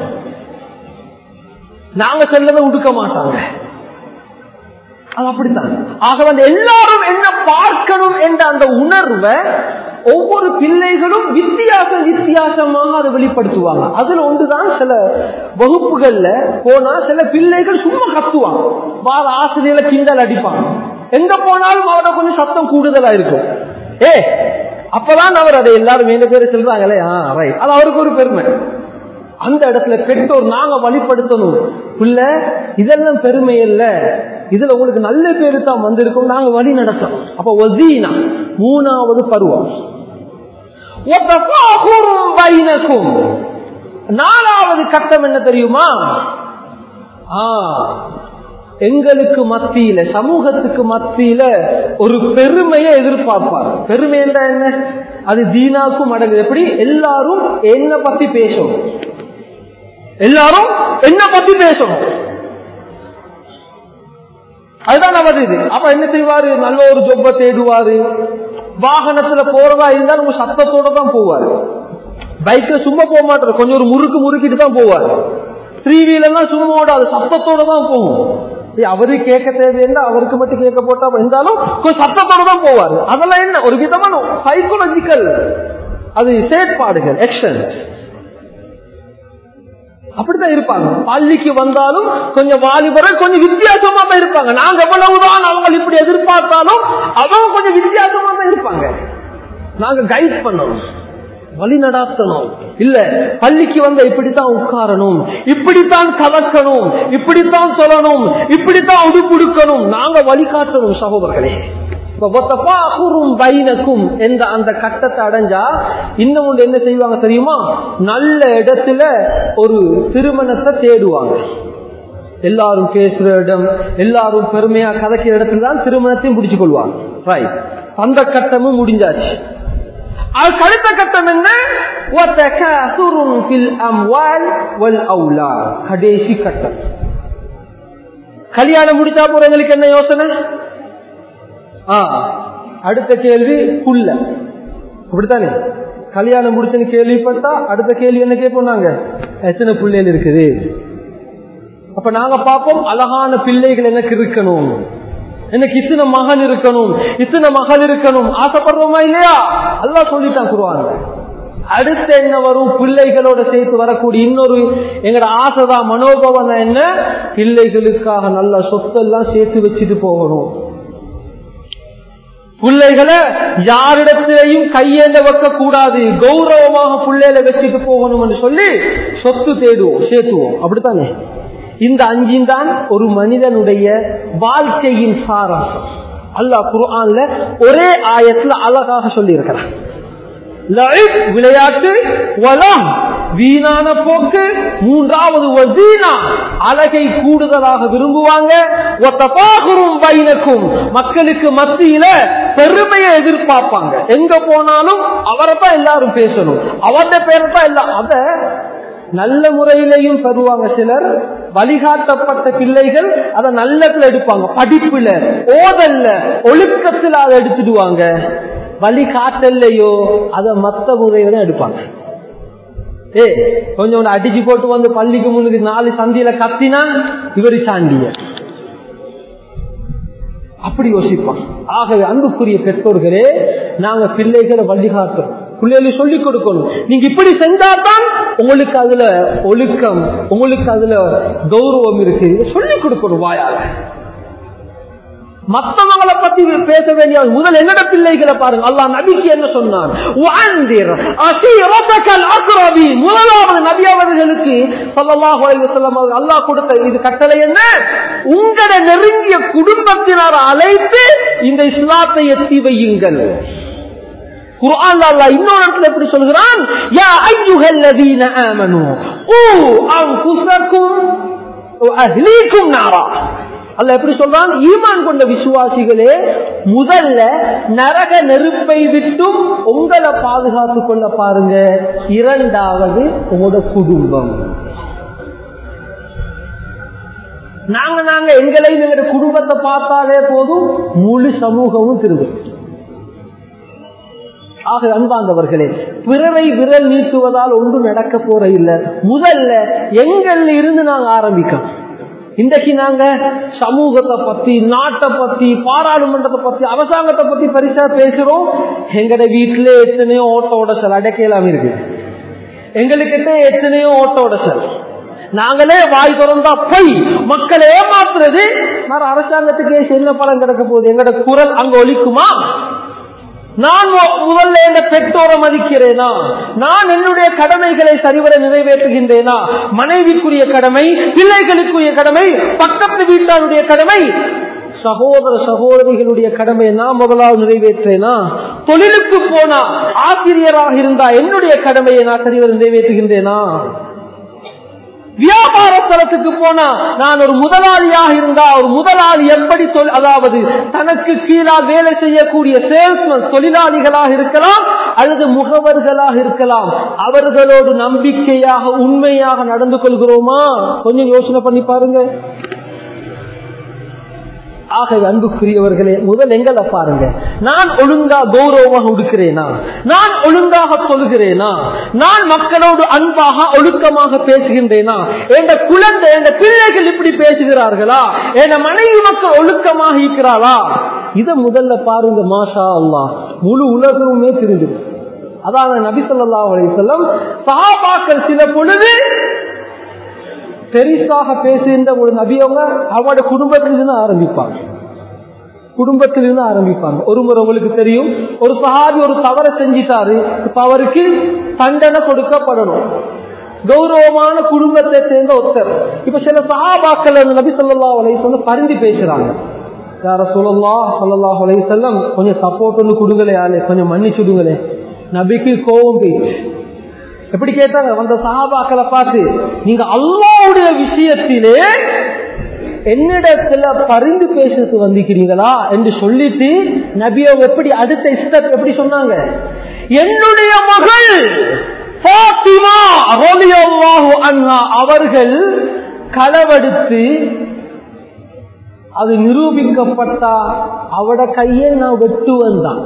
நாங்க செல்லதை உடுக்க மாட்டாங்க. அது அப்படித்தான். ஆக வந்து எல்லாரும் என்ன பார்க்கணும் என்ற அந்த உணர்வை ஒவ்வொரு பிள்ளைகளும் வித்தியாசம் வித்தியாசமாக அதை வெளிப்படுத்துவாங்க. அதுல ஒன்றுதான், சில வகுப்புகள்ல போனா சில பிள்ளைகள் சும்மா கத்துவாங்க, வார ஆசிரியர்ல கிண்டல் அடிப்பாங்க. எங்க போனாலும் அவரோட கொஞ்சம் சத்தம் கூடுதலா இருக்கும். ஏ அப்பதான் அவர் அதை எல்லாரும் எங்க பேரு சொல்றாங்களே, அது அவருக்கு ஒரு பெருமை. அந்த இடத்துல பெற்றோர் நாங்க வழிபடுத்தணும். பிள்ளை இதெல்லாம் பெருமை இல்ல, இதுல உங்களுக்கு நல்ல பேரு தான் வந்திருக்கும், நாங்க வழி நடத்தணும். அப்ப வசீனா மூணாவது பருவம். நாலாவது கட்டம் என்ன தெரியுமா, எங்களுக்கு மத்தியில சமூகத்துக்கு மத்தியில ஒரு பெருமையை எதிர்பார்ப்பார். பெருமை என்றா என்ன, அது தீனாக்கும் அடங்கு. எப்படி எல்லாரும் என்ன பத்தி பேசணும், எல்லாரும் என்ன பத்தி பேசணும், அதுதான் அவர் இது. அப்ப என்ன செய்வாரு, நல்ல ஒரு ஜொப்ப தேடுவாரு. வாகனத்துல போறதா இருந்தாலும் உங்க சத்தத்தோட தான் போவாரு. பைக்ல சும்மா போக மாட்டாரு, கொஞ்சம் ஒரு முறுக்கு முறுக்கிட்டு தான் போவாரு. த்ரீ வீல் எல்லாம் சும்மா ஓடாது, சத்தத்தோட தான் போகும். அவரு கேட்க தேவையில்லை, அவருக்கு மட்டும் கேட்க போட்டா இருந்தாலும் கொஞ்சம் சத்தத்தோட தான் போவாரு. அதெல்லாம் என்ன ஒரு விதமான சைக்கோலஜிக்கல் அது செயற்பாடுகள், ஆக்ஷன். அப்படித்தான் இருப்பாங்க. பள்ளிக்கு வந்தாலும் கொஞ்சம் வாலிபர்கள் கொஞ்சம் வித்தியாசமா தான் இருப்பாங்க. நாங்க எவ்வளவுதான் அவங்க இப்படி எதிர்பார்த்தாலும் அவங்க கொஞ்சம் வித்தியாசமா தான் இருப்பாங்க. நாங்க கைட் பண்ணணும், வழி நடாத்தணும். இல்ல பள்ளிக்கு வந்த இப்படித்தான் உட்காரணும், இப்படித்தான் கலக்கணும், இப்படித்தான் சொல்லணும், இப்படித்தான் உடுப்புடுக்கணும், நாங்க வழிகாட்டணும் சகோதரர்களே. என்ற அந்த கட்டத்தை அடைஞ்சா இன்னும் என்ன செய்வாங்க தெரியுமா, நல்ல இடத்துல ஒரு திருமணத்தை தேடுவாங்க. எல்லாரும் பேசுற இடம், எல்லாரும் பெருமையா கதைக்கிற இடத்துல தான் திருமணத்தையும் முடிச்சு கொள்வாங்க. ரைட், அந்த கட்டமும் முடிஞ்சாச்சு. அடுத்த கட்டம் என்ன, கடைசி கட்டம். கல்யாணம் முடிச்சா போறவங்களுக்கு என்ன யோசனை, அடுத்த கேள்வி புள்ள. அப்படித்தானே, கல்யாணம் முடிச்சுன்னு கேள்விப்பட்டா அடுத்த கேள்வி என்ன கேட்போம், நாங்க எத்தனை பிள்ளைகள் இருக்குது, அப்ப நாங்க பார்ப்போம் அழகான பிள்ளைகள் எனக்கு இருக்கணும், எனக்கு இத்தனை மகன் இருக்கணும், இத்தனை மகள் இருக்கணும் ஆசைப்படுறோமா இல்லையா? அல்லாஹ் சொல்லிட்டான் குர்ஆன்ல. அடுத்து என்ன வரும்? பிள்ளைகளோட சேர்த்து வரக்கூடிய இன்னொரு எங்கட ஆசைதான், மனோபவம் என்ன? பிள்ளைகளுக்காக நல்ல சொத்தெல்லாம் சேர்த்து வச்சுட்டு போகணும். பிள்ளைகளை யாரிடத்திலையும் கையேந்த வைக்க கூடாது, கௌரவமாக பிள்ளைகளை வச்சுட்டு போகணும் சொல்லி சொத்து தேடுவோம், சேர்த்துவோம். அப்படித்தானே? இந்த அஞ்சின் தான் ஒரு மனிதனுடைய வாழ்க்கையின் சாராம்சம். அல்லாஹ் குர்ஆன்ல ஒரே ஆயத்துல அழகாக சொல்லி இருக்கிறான். விளையாட்டு, வலம், வீணான போக்கு, மூன்றாவது வசீனா, அழகை கூடுதலாக விரும்புவாங்க. மக்களுக்கு மத்தியில பெருமையை எதிர்பார்ப்பாங்க. எங்க போனாலும் அவரை தான் எல்லாரும் பேசணும், அவருடைய பேரை தான் எல்லாம். அத நல்ல முறையிலையும் தருவாங்க சிலர். வழிகாட்டப்பட்ட பிள்ளைகள் அதை நல்லத்துல எடுப்பாங்க, படிப்புல, ஓதல்ல, ஒழுக்கத்துல அதை எடுத்துடுவாங்க. வழி காட்டல்லையோ அதை மத்த முறையில தான் எடுப்பாங்க. ஏ கொஞ்சம் அடிச்சு போட்டு வந்து பள்ளிக்கு முன்னுக்கு நாலு சந்தியில கத்தினா இவரு சாண்டிய அப்படி யோசிப்பான். ஆகவே அன்புக்குரிய பெற்றோர்களே, நாங்க பிள்ளைகளை வழிகாட்டுறோம், பிள்ளைகளை சொல்லிக் கொடுக்கணும். நீங்க இப்படி செஞ்சாதான் உங்களுக்கு அதுல ஒழுக்கம், உங்களுக்கு அதுல கௌரவம் இருக்கு, சொல்லிக் கொடுக்கணும் வாயால. மற்றவங்களை பத்தி பேச வேண்டிய முதல் என்னோட பிள்ளைகளை பாருங்க. அல்லாஹ் நபிக்கு என்ன சொன்னான்? முதலாவது நபி அவர்களுக்கு ஸல்லல்லாஹு அலைஹி வஸல்லம் அல்லாஹ் கொடுத்த இது கட்டளை என்ன? உங்களோட நெருங்கிய குடும்பத்தினர் அழைத்து இந்த இஸ்லாத்தை எத்தி வையுங்கள். குர்ஆன்ல அல்லாஹ் இன்னொரு இடத்துல எப்படி சொல்கிறான்? யா அய்யுஹல்லதீன ஆமனூ ஊ அன்ஃபுஸக்கும் வ அஹ்லீக்கும் நாரா. அல்லாஹ் எப்படி சொல்றான்? ஈமான் கொண்ட விசுவாசிகளே, முதல்ல நரக நெருப்பை விட்டும் உங்களை பாதுகாத்துக் கொள்ள பாருங்க. இரண்டாவது உங்களோட குடும்பம். நாங்க நாங்க எங்களை எங்க குடும்பத்தை பார்த்தாலே போதும், முழு சமூகமும் திரும்பும். ஆக அன்பாந்தவர்களே, பிறரை விரல் நீட்டுவதால் ஒன்றும் நடக்க போற இல்லை. முதல்ல எங்கள் இருந்து நாங்க ஆரம்பிக்கணும். இன்றைக்கு நாங்க சமூகத்தை பத்தி, நாட்டை பத்தி, பாராளுமன்றத்தை பத்தி, அரசாங்கத்தை பத்தி பரிசா பேசுறோம். எங்கட வீட்டுல எத்தனையோ ஓட்ட உடச்சல் அடக்கலாம் இருக்கு, எங்களுக்கிட்ட எத்தனையோ ஓட்ட உடச்சல். நாங்களே வாய் திறந்தா போய் மக்களை ஏமாத்துறது. அரசாங்கத்துக்கே என்ன பலம் கிடக்க போகுது? எங்கட குரல் அங்க ஒலிக்குமா? நான் முதல்ல என்ற பெற்றோரை மதிக்கிறேனா? நான் என்னுடைய கடமைகளை சரிவர நிறைவேற்றுகின்றேனா? மனைவிக்குரிய கடமை, பிள்ளைகளுக்குரிய கடமை, பக்கத்து வீட்டாருடைய கடமை, சகோதர சகோதரிகளுடைய கடமையை நான் முதலாவது நிறைவேற்றேனா? தொழிலுக்கு போனா, ஆசிரியராக இருந்தா என்னுடைய கடமையை நான் சரிவர நிறைவேற்றுகின்றேனா? வியாபார தளத்துக்கு போனா நான் ஒரு முதலாளியாக இருந்தா, ஒரு முதலாளி எப்படி அதாவது தனக்கு கீழால் வேலை செய்யக்கூடிய சேல்ஸ்மேன் தொழிலாளிகளாக இருக்கலாம் அல்லது முகவர்களாக இருக்கலாம், அவர்களோடு நம்பிக்கையாக உண்மையாக நடந்து கொள்கிறோமா? கொஞ்சம் யோசனை பண்ணி பாருங்க. ஆகவே அன்புக்குரியவர்களே, முதல் எங்களை பாருங்க. நான் ஒழுங்கா கௌரவமாக உடுக்கிறேனா? நான் ஒழுங்காக சொல்கிறேனா? நான் மக்களோடு அன்பாக ஒழுக்கமாக பேசுகின்றேனா? என்ற குழந்தை, என்ற பிள்ளைகள் இப்படி பேசுகிறார்களா? என்ற மனைவி மக்கள் ஒழுக்கமாக இருக்கிறாளா? இதை முதல்ல பாருங்க. மாஷா அல்லாஹ், முழு உலகமுமே தெரிஞ்சு. அதான் நபி ஸல்லல்லாஹு அலைஹி வஸல்லம் சஹாபாக்கள் சில பொழுது பெரிசாக பேசுகின்ற ஒரு நபியவங்க அவங்களோட குடும்பத்திலிருந்து ஆரம்பிப்பாங்க. குடும்பத்திலிருந்து ஆரம்பிப்பாங்க. ஒரு முறை உங்களுக்கு தெரியும், ஒரு சஹாபி ஒரு தவறை செஞ்சிட்டாரு, இப்ப அவருக்கு தண்டனை கொடுக்கப்படணும். கௌரவமான குடும்பத்தை சேர்ந்த ஒருத்தர். இப்ப சில சஹாபாக்கள் நபி ஸல்லல்லாஹு அலைஹி வஸல்லம் பரிந்து பேசுறாங்க. யா ரசூலுல்லாஹ் ஸல்லல்லாஹு அலைஹி வஸல்லம் கொஞ்சம் சப்போர்ட் ஒன்று கொடுங்களே, ஆளு கொஞ்சம் மன்னிச்சுடுங்களே. நபிக்கு கோபம் போயிடுச்சு. எப்படி கேட்டாங்க? அந்த சஹாபாக்களை பார்த்து, நீங்க அல்லாஹ்வுடைய விஷயத்திலே என்னிடத்துல பரிந்து பேசுறது வந்திருக்கிறீங்களா என்று சொல்லிட்டு நபி அவங்க எப்படி அடுத்த ஸ்டெப் எப்படி சொன்னாங்க? என்னுடைய மகள் ஃபாத்திமா ரலியல்லாஹு அன்ஹா அவர்கள் களவெடுத்து அது நிரூபிக்கப்பட்டா அவட கையை நான் வெட்டுவேன் தான்.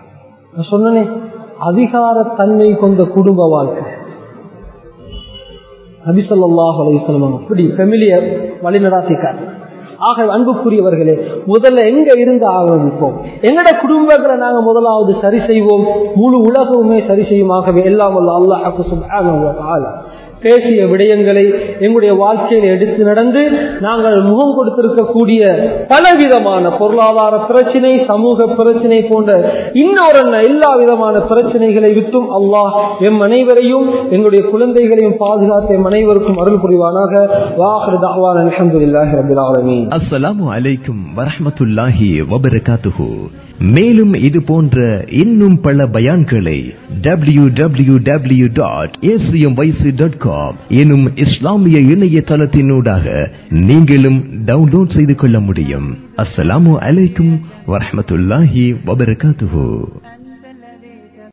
சொன்னே அதிகார தன்மை கொண்ட குடும்ப வாழ்க்கை. நபி ஸல்லல்லாஹு அலைஹி வஸல்லம் அப்படி ஃபேமிலியை வழிநடாத்திக்கார். ஆக அன்புக்குரியவர்களே, முதல்ல எங்க இருந்து ஆரம்பிப்போம்? எங்கட குடும்பங்களை நாங்க முதலாவது சரி செய்வோம், முழு உலகமுமே சரி செய்யுமாகவே எல்லாம் வல்ல அல்லாஹ் சுப்ஹானஹு வ தஆலா பேசிய விடயங்களை எங்களுடைய வாழ்க்கையில் எடுத்து நடந்து நாங்கள் முகம் கொடுத்திருக்கக்கூடிய பலவிதமான பொருளாதார பிரச்சனை, சமூக பிரச்சனை போன்ற இன்னொரு எல்லா விதமான பிரச்சனைகளை விட்டும் அல்லாஹ் எம் அனைவரையும் எங்களுடைய குழந்தைகளையும் பாதுகாத்து எம் அனைவருக்கும் அருள் புரிவானாக. வாஹிரு தஅவானா அல்ஹம்துலில்லாஹி ரப்பில் ஆலமீன். அஸ்ஸலாமு அலைக்கும் வரஹ்மத்துல்லாஹி வபரகாத்துஹு. மேலும் இது போன்ற இன்னும் பல பயான்களை W W W dot A C M Y C dot com எனும் இஸ்லாமிய இணையதளத்தினூடாக நீங்களும் டவுன்லோட் செய்து கொள்ள முடியும். அஸ்ஸலாமு அலைக்கும் வரஹ்மத்துல்லாஹி வபரகாத்துஹு.